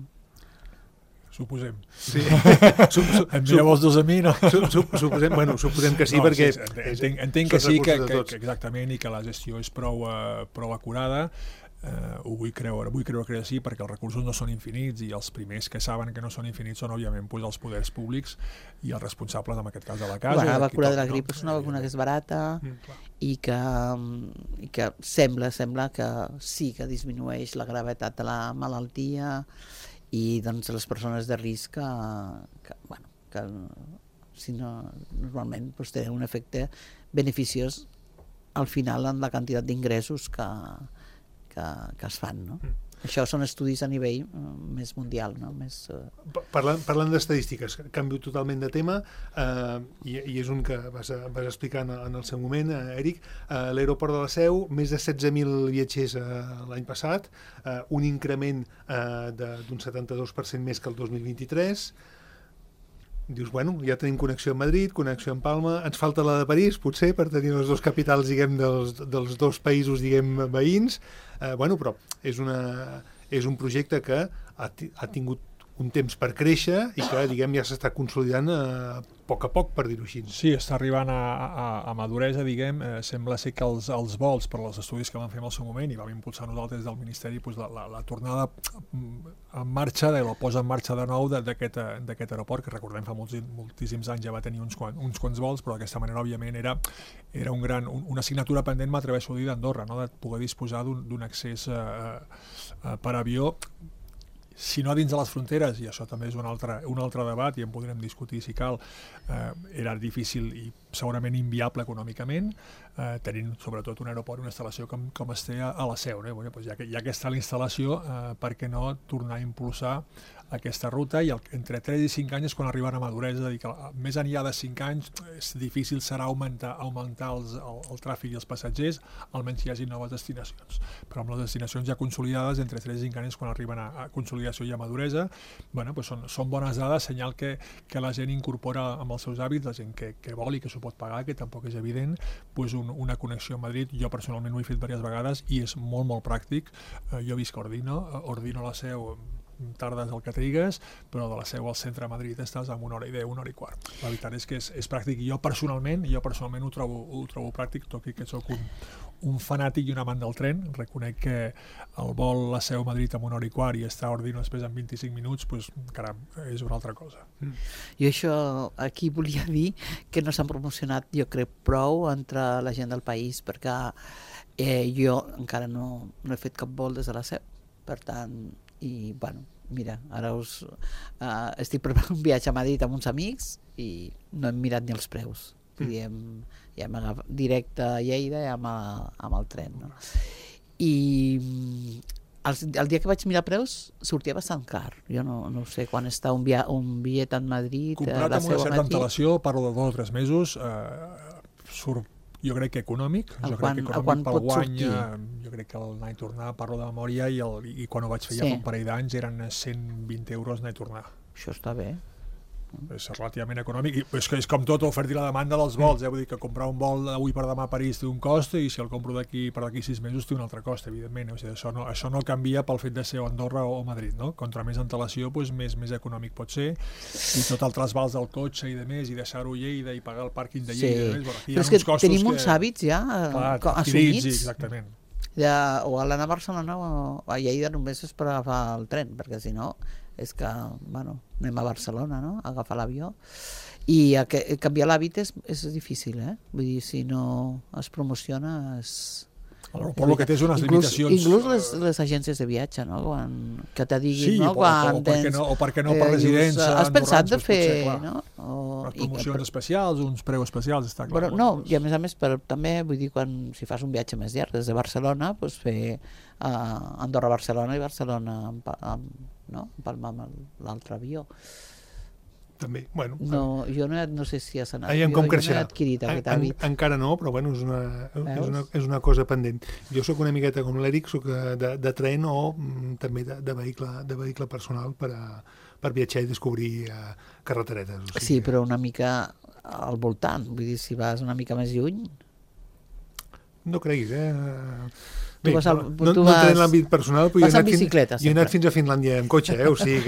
Suposem. Sí. Em mireu els dos a mi, no? Suposem que sí, no, perquè... Sí, entenc que sí, que exactament, i que la gestió és prou acurada. Ho vull creure que sí, perquè els recursos no són infinits i els primers que saben que no són infinits són, òbviament, els poders públics i els responsables, en aquest cas, de la casa. La vacuna de la grip és una vacuna que és barata i que sembla que sí que disminueix la gravetat de la malaltia i doncs les persones de risc que si no, normalment tenen un efecte beneficiós al final en la quantitat d'ingressos que es fan, no? Això són estudis a nivell més mundial, no? Parlant d'estadístiques, canvio totalment de tema, i és un que vas explicar en el seu moment, Eric. L'aeroport de la Seu, més de 16.000 viatgers l'any passat, un increment d'un 72% més que el 2023. Dius, ja tenim connexió amb Madrid, connexió amb Palma, ens falta la de París, potser, per tenir les dues capitals, dels dos països, veïns, però és un projecte que ha tingut un temps per créixer i que, ja s'està consolidant a poc, per dir-ho així. Sí, està arribant a maduresa, sembla ser que els vols, per als estudis que vam fer en el seu moment, i vam impulsar nosaltres del Ministeri la tornada en marxa, la posa en marxa de nou d'aquest aeroport, que recordem fa moltíssims anys ja va tenir uns quants vols, però d'aquesta manera, òbviament, era una assignatura pendent, m'atreveixo a dir, d'Andorra, no? De poder disposar d'un accés per avió, si no dins de les fronteres, i això també és un altre debat i en podrem discutir si cal, era difícil i segurament inviable econòmicament, tenint sobretot un aeroport, una instal·lació com es té a la Seu. Ja que està la instal·lació, per què no tornar a impulsar aquesta ruta, i entre 3 i 5 anys és quan arriben a maduresa, és a dir, que més enllà de 5 anys és difícil serà augmentar el tràfic i els passatgers, almenys hi hagi noves destinacions. Però amb les destinacions ja consolidades, entre 3 i 5 anys quan arriben a consolidació i a maduresa, són bones dades, senyal que la gent incorpora amb els seus hàbits, la gent que vol i que s'ho pot pagar, que tampoc és evident, una connexió a Madrid. Jo personalment ho he fet diverses vegades i és molt, molt pràctic. Jo visc a Ordino a la Seu, tardes el que trigues, però de la Seu al centre de Madrid estàs en 1 hora i 10, 1 hora i quart. La veritat és que és pràctic, i jo personalment ho trobo pràctic, tot i que soc un fanàtic i un amant del tren. Reconec que el vol la Seu Madrid en 1 hora i quart i estar a Ordino després en 25 minuts, caram, és una altra cosa. Jo això aquí volia dir que no s'han promocionat, jo crec, prou entre la gent del país, perquè jo encara no he fet cap vol des de la Seu, per tant, i mira, ara estic preparant un viatge a Madrid amb uns amics i no hem mirat ni els preus. Ja hem agafat directe a Lleida i amb el tren, no? I el dia que vaig mirar preus sortia bastant car. Jo no sé quan està un bitllet en Madrid, comprat amb una certa antelació, parlo de 2 o 3 mesos, surt jo crec que econòmic, A quan pel pot guany, sortir? jo crec que l'anar i tornar, parlo de memòria, i quan ho vaig fer ja fa un parell d'anys eren 120 euros anar i tornar. Això està bé. És relativament econòmic, i és com tot, oferta i la demanda dels vols, vull dir que comprar un vol d'avui per demà a París té un cost, i si el compro d'aquí 6 mesos té un altre cost, evidentment. O sigui, això no canvia pel fet de ser Andorra o Madrid, no? Contra més antelació, doncs, més econòmic pot ser, i tot el trasbals del cotxe i de més, i deixar-ho a Lleida i pagar el pàrquing de Lleida, i de més. Bueno, aquí hi ha uns costos tenim uns hàbits ja assumits. Exactament. O a l'anar a Barcelona o a Lleida només és per agafar el tren, perquè si no és que, bueno, anem a Barcelona, no?, a agafar l'avió, i canviar l'hàbit és difícil, Vull dir, si no es promociona Per el que té és unes limitacions... Inclús les agències de viatge, no?, que te diguin, no?, quan tens... O per què no per residents has pensat de fer, no? Les promocions especials, uns preus especials, està clar. No, i a més, també, vull dir, si fas un viatge més llarg des de Barcelona, fer Andorra-Barcelona i Barcelona empalmar amb l'altre avió. També, bueno... No, jo no sé si has anat. Aviam com creixerà. Jo no he adquirit aquest hàbit. Encara no, però bueno, és una cosa pendent. Jo sóc una miqueta com l'Eric, sóc de tren o també de vehicle personal per viatjar i descobrir carreteretes. O sigui, sí, però una mica al voltant. Vull dir, si vas una mica més lluny... No creguis, Bé, no entraré en l'àmbit personal, però jo he anat fins a Finlàndia en cotxe, o sigui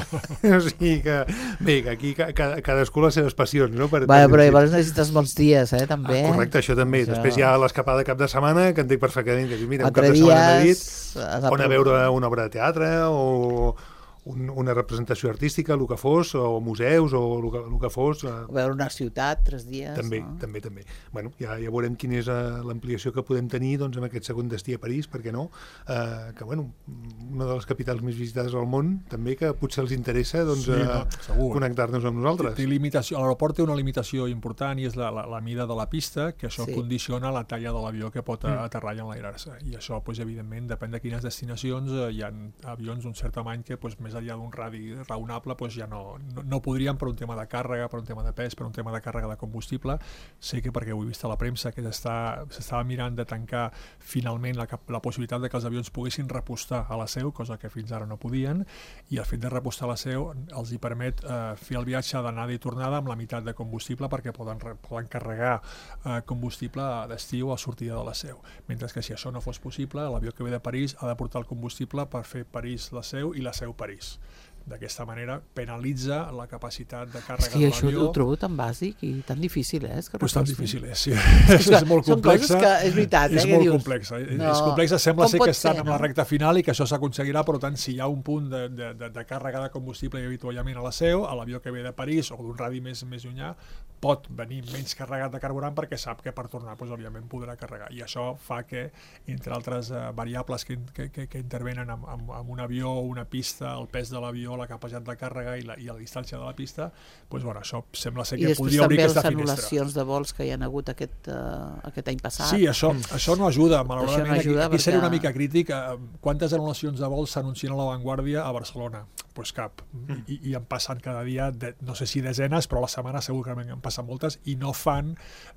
que bé, que aquí cadascú les seves passions, no? Però llavors necessites molts dies, també. Correcte, això també. Després hi ha l'escapada de cap de setmana, que entenc perfectament, que mira, un cap de setmana a Madrid, o anar a veure una obra de teatre, o una representació artística, el que fos, o museus, o el que fos. Veure una ciutat, 3 dies. També, no? també. Bueno, ja veurem quina és l'ampliació que podem tenir doncs, amb aquest segon destí a París, per què no? Que, bueno, una de les capitals més visitades al món, també, que potser els interessa doncs, connectar-nos amb nosaltres. L'aeroport té una limitació important, i és la mida de la pista, que això condiciona la talla de l'avió que pot aterrar i enlairar-se. I això, doncs, evidentment, depèn de quines destinacions. Hi ha avions d'un cert tamany que, doncs, més enllà d'un radi raonable, doncs ja no podríem, per un tema de càrrega, per un tema de pes, per un tema de càrrega de combustible. Sé que, perquè ho he vist a la premsa, que s'estava mirant de tancar finalment la possibilitat de que els avions poguessin repostar a la Seu, cosa que fins ara no podien, i el fet de repostar a la Seu els hi permet fer el viatge d'anada i tornada amb la meitat de combustible, perquè poden carregar combustible d'estiu a sortida de la Seu. Mentre que si això no fos possible, l'avió que ve de París ha de portar el combustible per fer París-La Seu i la Seu-París. D'aquesta manera penalitza la capacitat de càrrega de l'avió. És que això ho trobo tan bàsic i tan difícil, Pues tan difícil sí. És molt complexa. Són coses que, és veritat, és molt complexa. És complexa, sembla ser que estan en la recta final i que això s'aconseguirà, però tant si hi ha un punt de càrrega de combustible i avituallament a la Seu, a l'avió que ve de París o d'un radi més llunyà, pot venir menys carregat de carburant perquè sap que per tornar, òbviament, podrà carregar. I això fa que, entre altres variables que intervenen amb un avió, una pista, el pes de l'avió, la capacitat de càrrega i la distància de la pista, això sembla ser que podria obrir aquesta finestra. I després també les anul·lacions de vols que hi ha hagut aquest any passat. Sí, això no ajuda, malauradament. Aquí seria una mica crític. Quantes anul·lacions de vols s'anuncien a La Vanguardia a Barcelona? Doncs cap. I en passen cada dia, no sé si desenes, però a la setmana segurament en passen moltes, i no fan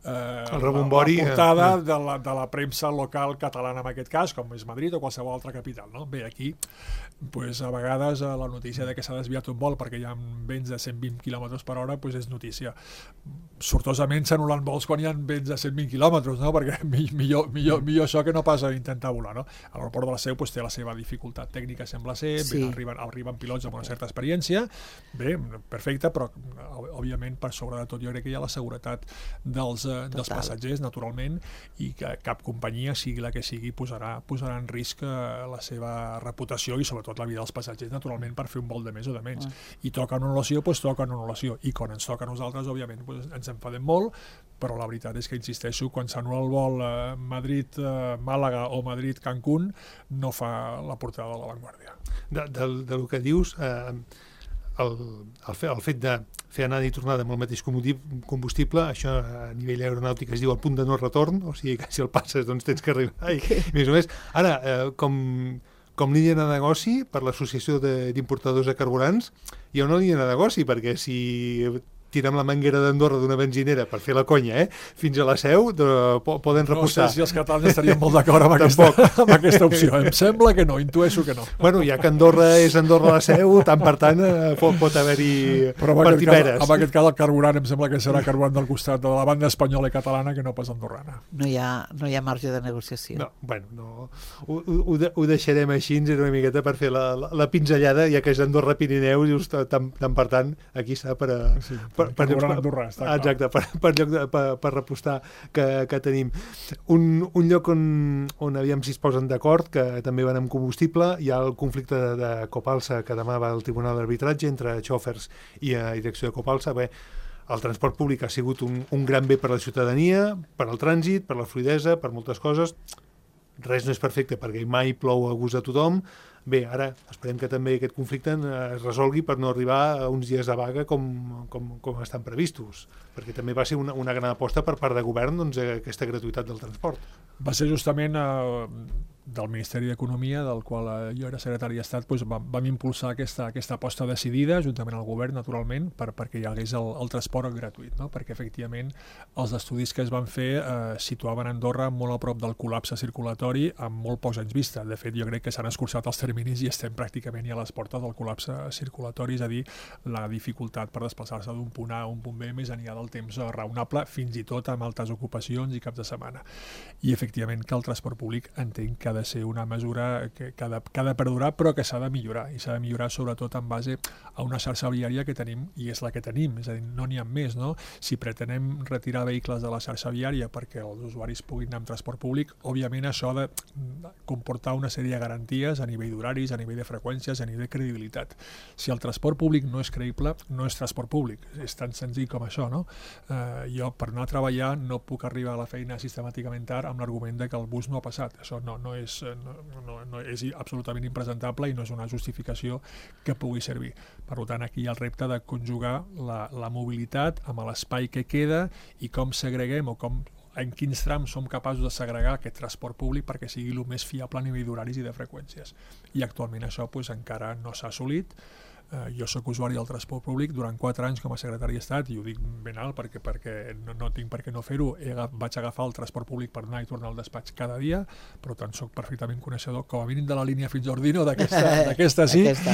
la portada de la premsa local catalana, en aquest cas, com és Madrid o qualsevol altra capital. Bé, aquí, a vegades la notícia que s'ha desviat un vol perquè hi ha vents de 120 km per hora és notícia. Sortosament s'anul·len vols quan hi ha vents de 120 km, no? Perquè millor això que no pas intentar volar, no? A l'aeroport de la Seu té la seva dificultat tècnica, sembla ser, arriben pilots amb una certa experiència, bé, perfecte, però òbviament per sobre de tot jo crec que hi ha la seguretat dels passatgers, naturalment, i que cap companyia, sigui la que sigui, posarà en risc la seva reputació i sobretot la vida dels passatgers, naturalment, per fer un vol de més o de menys. I toca una anul·lació, toca una anul·lació. I quan ens toca a nosaltres, òbviament, ens enfadem molt, però la veritat és que, insisteixo, quan s'anul·la el vol Madrid-Màlaga o Madrid-Cancún, no fa la portada de La Vanguardia. Del que dius, el fet de fer anada i tornada amb el mateix combustible, això a nivell aeronàutic es diu el punt de no retorn, o sigui que si el passes doncs tens que arribar més o més. Ara, com línia de negoci per l'Associació d'Importadors de Carburants, hi ha una línia de negoci, perquè si tirar amb la manguera d'Andorra d'una benzinera per fer la conya, fins a la Seu, poden repostar. No sé si els catalans estarien molt d'acord amb, amb aquesta opció. Em sembla que no, intueixo que no. Bueno, ja que Andorra és Andorra la Seu, tant per tant pot haver-hi partiperes. En aquest cas el carburant em sembla que serà carburant del costat de la banda espanyola i catalana que no pas andorrana. No hi ha marge de negociació. No, bueno, ho deixarem així, era una miqueta per fer la pinzellada, ja que és Andorra Pirineus, i tant per tant, aquí està per Andorra, està clar. Exacte, per repostar que tenim. Un lloc on aviam si es posen d'acord, que també van amb combustible, hi ha el conflicte de Copalsa, que demà va al Tribunal d'Arbitratge entre xòfers i direcció de Copalsa. Bé, el transport públic ha sigut un gran bé per a la ciutadania, per al trànsit, per la fluidesa, per moltes coses. Res no és perfecte perquè mai plou a gust de tothom. Bé, ara esperem que també aquest conflicte es resolgui per no arribar a uns dies de vaga com estan previstos, perquè també va ser una gran aposta per part de govern, doncs, aquesta gratuïtat del transport. Va ser justament del Ministeri d'Economia, del qual jo era secretari d'Estat, doncs vam impulsar aquesta aposta decidida, juntament al govern, naturalment, perquè hi hagués el transport gratuït, no? Perquè, efectivament, els estudis que es van fer situaven Andorra molt a prop del col·lapse circulatori amb molt pocs anys vista. De fet, jo crec que s'han escurçat els terminis i estem pràcticament ja a les portes del col·lapse circulatori, és a dir, la dificultat per desplaçar-se d'un punt A a un punt B més enllà del temps raonable, fins i tot amb altes ocupacions i caps de setmana. I, efectivament, que el transport públic entenc que ha de ser una mesura que ha de perdurar, però que s'ha de millorar, i s'ha de millorar sobretot en base a una xarxa viària que tenim, i és la que tenim, és a dir, no n'hi ha més, no? Si pretenem retirar vehicles de la xarxa viària perquè els usuaris puguin anar amb transport públic, òbviament això ha de comportar una sèrie de garanties a nivell d'horaris, a nivell de freqüències, a nivell de credibilitat. Si el transport públic no és creïble, no és transport públic, és tan senzill com això, no? Jo, per anar a treballar, no puc arribar a la feina sistemàticament tard amb l'argument de que el bus no ha passat. Això no és absolutament impresentable i no és una justificació que pugui servir. Per tant, aquí hi ha el repte de conjugar la mobilitat amb l'espai que queda i com segreguem o en quins trams som capaços de segregar aquest transport públic perquè sigui el més fiable a nivell d'horaris i de freqüències. I actualment això encara no s'ha assolit. Jo soc usuari del transport públic durant 4 anys com a secretari d'Estat, i ho dic ben alt perquè no tinc per què no fer-ho. Vaig agafar el transport públic per anar i tornar al despatx cada dia, per tant soc perfectament coneixedor, com a mínim de la línia fins a Ordino, d'aquesta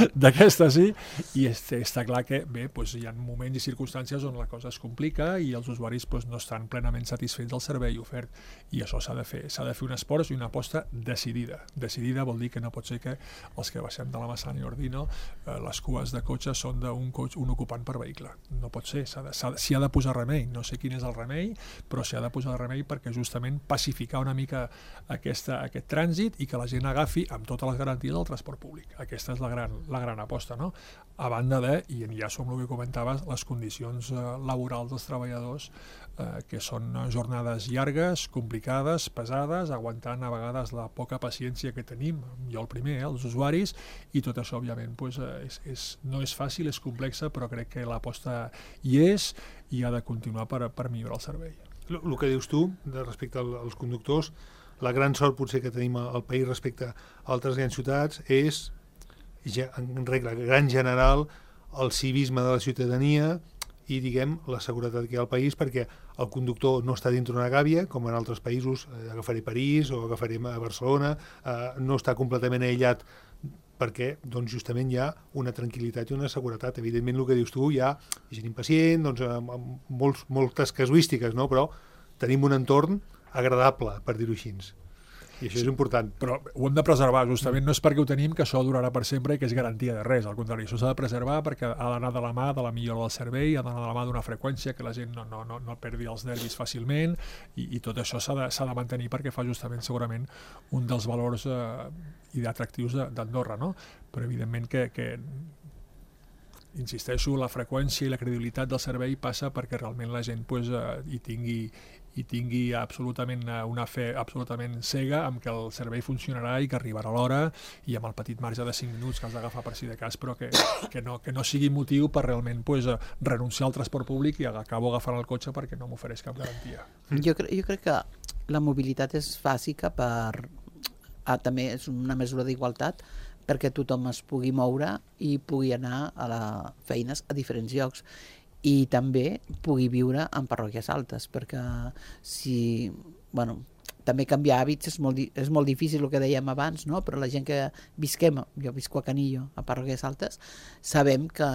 sí, i està clar que bé, hi ha moments i circumstàncies on la cosa es complica i els usuaris no estan plenament satisfets del servei ofert, i això s'ha de fer un esforç i una aposta decidida. Decidida vol dir que no pot ser que els que baixem de la Massana i Ordino, les cues de cotxes són un ocupant per vehicle. No pot ser, s'hi ha de posar remei. No sé quin és el remei, però s'hi ha de posar remei perquè justament pacificar una mica aquest trànsit i que la gent agafi amb totes les garanties del transport públic. Aquesta és la gran aposta, no? A banda de, i ja som el que comentaves, les condicions laborals dels treballadors, que són jornades llargues, complicades, pesades, aguantant a vegades la poca paciència que tenim, jo el primer, els usuaris, i tot això, òbviament, no és fàcil, és complexa, però crec que l'aposta hi és i ha de continuar per millorar el servei. El que dius tu, respecte als conductors, la gran sort potser que tenim al país respecte a altres grans ciutats és, en regla gran general, el civisme de la ciutadania i, la seguretat que hi ha al país, perquè el conductor no està dintre una gàbia, com en altres països, agafaré París o agafaré a Barcelona, no està completament aïllat perquè justament hi ha una tranquil·litat i una seguretat. Evidentment, el que dius tu, hi ha gent impacient, amb moltes casuístiques, no? Però tenim un entorn agradable, per dir-ho així. I això és important. Però ho hem de preservar, justament. No és perquè ho tenim que això durarà per sempre i que és garantia de res. Al contrari, això s'ha de preservar perquè ha d'anar de la mà de la millora del servei, ha d'anar de la mà d'una freqüència que la gent no perdi els nervis fàcilment, i tot això s'ha de mantenir perquè fa justament, segurament, un dels valors i d'atractius d'Andorra, no? Però evidentment que insisteixo, la freqüència i la credibilitat del servei passa perquè realment la gent hi tingui absolutament una fe absolutament cega amb que el servei funcionarà i que arribarà a l'hora i amb el petit marge de 5 minuts que has d'agafar per si de cas, però que no sigui motiu per realment renunciar al transport públic i acabo agafant el cotxe perquè no m'ofereix cap garantia. Jo crec que la mobilitat és bàsica també és una mesura d'igualtat perquè tothom es pugui moure i pugui anar a feines a diferents llocs. i també pugui viure en parròquies altes, perquè si, bueno, també canviar hàbits és molt difícil, el que dèiem abans, no? Però la gent que visquem, jo visco a Canillo, a parròquies altes, sabem que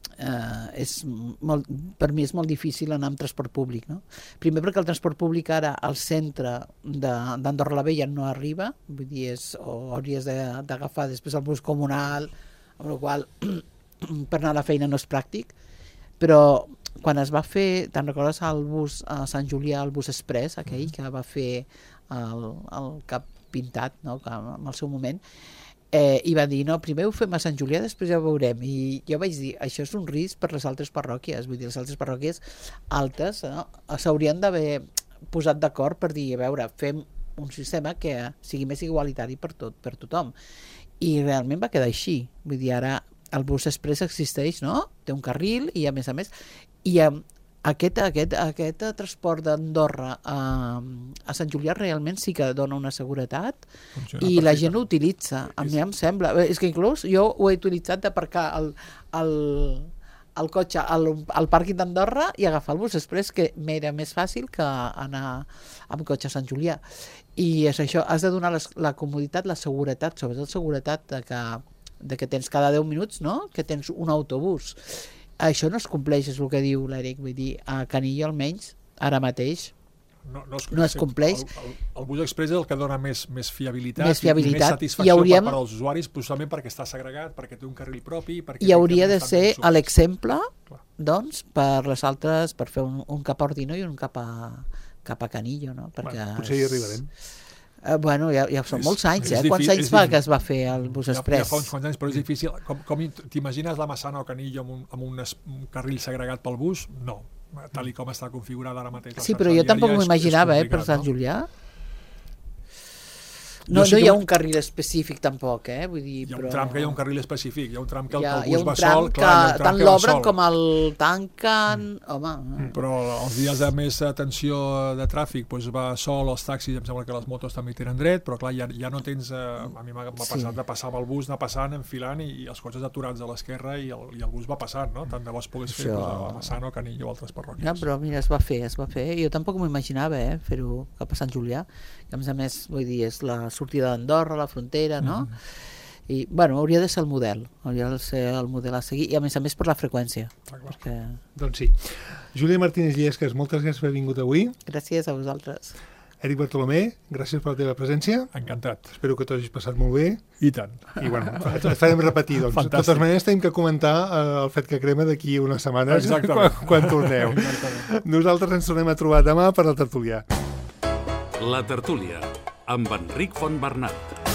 per mi és molt difícil anar amb transport públic, no? Primer perquè el transport públic ara al centre d'Andorra la Vella no arriba, vull dir, o hauries d'agafar després el bus comunal, amb la qual per anar a la feina no és pràctic, però quan es va fer, te'n recordes el bus a Sant Julià, el bus express, aquell que va fer el cap pintat, no? En el seu moment, i va dir, no, primer ho fem a Sant Julià, després ja ho veurem, i jo vaig dir, això és un risc per les altres parròquies, vull dir, les altres parròquies altes, no? S'haurien d'haver posat d'acord per dir, a veure, fem un sistema que sigui més igualitari per tothom, i realment va quedar així, vull dir, ara el bus express existeix, no? Té un carril i a més, i aquest transport d'Andorra a Sant Julià realment sí que dona una seguretat i la gent ho utilitza. A mi em sembla... És que inclús jo ho he utilitzat d'aparcar el cotxe al pàrquing d'Andorra i agafar el bus express, que m'era més fàcil que anar amb cotxe a Sant Julià. I és això, has de donar la comoditat, la seguretat, sobretot seguretat de que tens cada 10 minuts, no? Que tens un autobús. Això no es compleix, és el que diu l'Eric, vull dir, a Canillo almenys, ara mateix, no es compleix. El bus express és el que dona més fiabilitat, més fiabilitat. I més satisfacció per als usuaris, possiblement perquè està segregat, perquè té un carril propi... I hauria de ser l'exemple, doncs, per les altres, per fer un cap a Ordino i un cap a Canillo, no? Perquè potser hi arribarem. Bueno, ja són molts anys, Quants anys fa que es va fer el bus express? Ja fa uns quants anys, però és difícil. Com t'imagines la Massana o Canillo amb un carril segregat pel bus? No, tal i com està configurada ara mateix. Sí, però jo tampoc m'ho imaginava, per Sant Julià. No hi ha un carril específic tampoc, vull dir... Hi ha un tram que hi ha un carril específic, hi ha un tram que el bus va sol, clar, tant l'obren com el tanquen, home... Però els dies de més tensió de tràfic va sol, els taxis, em sembla que les motos també tenen dret, però clar, ja no tens... A mi m'ha passat de passar amb el bus, anar passant, enfilant, i els cotxes aturats a l'esquerra i el bus va passant, no? Tant de bo es pogués fer a Massana o Canillo o altres parròquies. Ja, però mira, es va fer. Jo tampoc m'ho imaginava, fer-ho cap a Sant Julià, que a més, vull dir, és la sortida d'Andorra, la frontera, no? I, bueno, hauria de ser el model a seguir, i a més per la freqüència. Perquè... Doncs sí. Júlia Martínez Llesques, moltes gràcies per haver vingut avui. Gràcies a vosaltres. Eric Bartolomé, gràcies per la teva presència. Encantat. Espero que t'ho hagis passat molt bé. I tant. I bueno, et farem repetir, doncs. Fantàstic. De totes maneres, tenim que comentar el fet que crema d'aquí unes setmanes quan torneu. Nosaltres ens tornem a trobar demà per la tertúlia. La tertúlia, amb Enric Fontbernat.